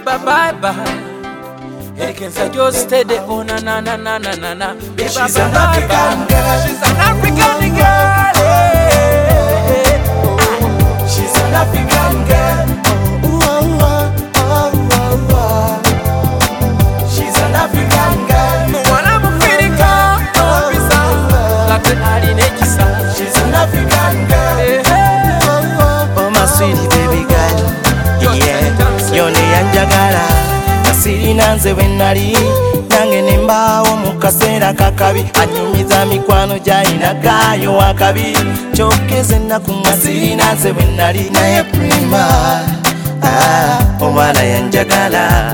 bye bye. Hey, can I just stay there? Oh na na na na na na na. She's an African girl. She's an African girl. She's an African girl. She's an African girl. She's an African girl. Oh my sweetie baby girl, yeah, yone yanjagala kasirina nze bwenali nange nembaawo mu kaseera kakabi anyumiza mikwano gyayinagayo wakabi kyokeze ennaku ngasirina nze bwenali naye prima omwana yanjagala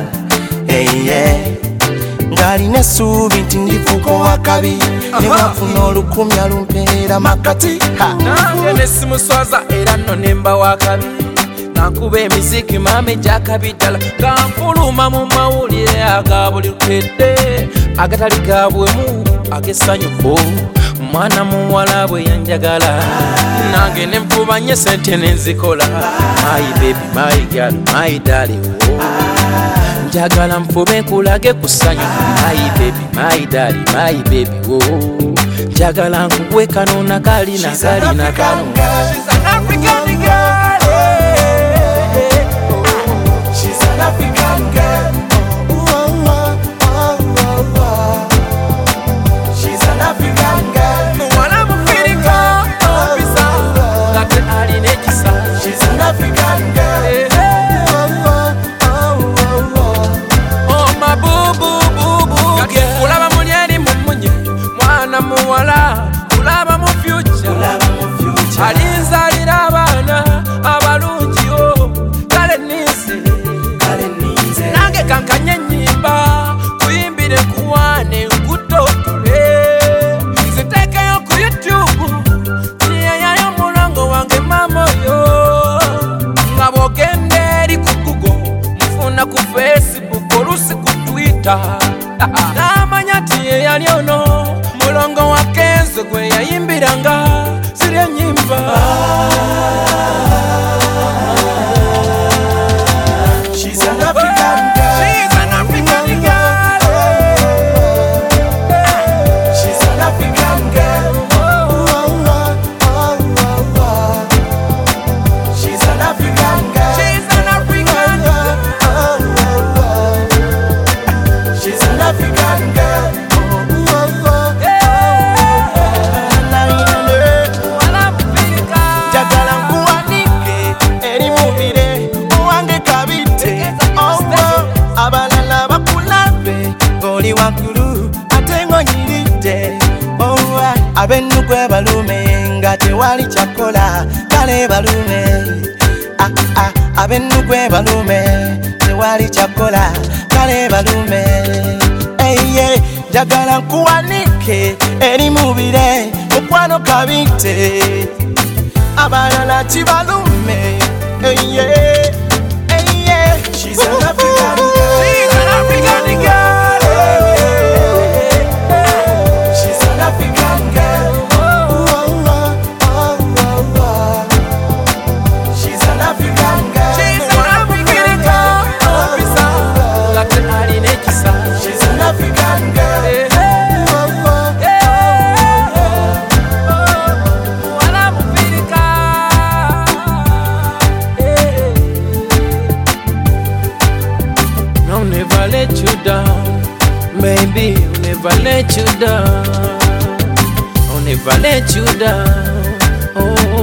ng'alina essuubi nti ndifuuka owakabi ne bwafuna olukumi alumpeera makati nange nesimuswaza era nno nemba wakabi nankuba emiziki mame gyakabi ddala kanfuluma mu mawulire aga buli lukedde agatali gabwemu ag'essanyu mwana muwala bwe yanjagala nange nenfuba nnyo sente nenzikola my baby my girl my darling njagala nfube nkulage ku ssanyu my baby my darling my baby njagala nkuwe kano nakali nakali nakano. She's an African girl. She's an African girl. She's an African girl. Mwana mufirika opisa ngate aline ekisa. She's an African girl. Oh my boo boo boo boo girl. Kulaba munyeri mumunye mwana muwala kulaba mu future. Alinzalira abaana abalungi kale nise nange kankanye ennyimba kuyimbire kuwane nkutotole nzitekeyo ku YouTube niyeyayo mulongo wange mama oyo nga bwogende eri ku Google mufuna ku Facebook olusi ku Twitter n'amanya ti yeyali ono mulongo wa Kenzo gwe yayimbiranga ziri ennyimba. She's an African girl. She's an African girl. She's an African girl. She's an African girl. She's an African girl. She's an African girl. njagala nkuwanike eri mubire owange kabite abalala bakulabe ng'oli waggulu ate ng'onyiridde ab'ennugwe balume nga tewali kyakola kale balume ab'ennugwe balume tewali kyakola kale balume njagala nkuwanike eri mubire mukwano kabite abalala kibalume. She's an African girl. She's an African girl. She's an African girl. She's an African girl. She's an African girl. Ngate aline ekisa. She's an African girl. Mwana mufirika. I'll never let you down, baby. I'll never let you down. I'll never let you down. Oh.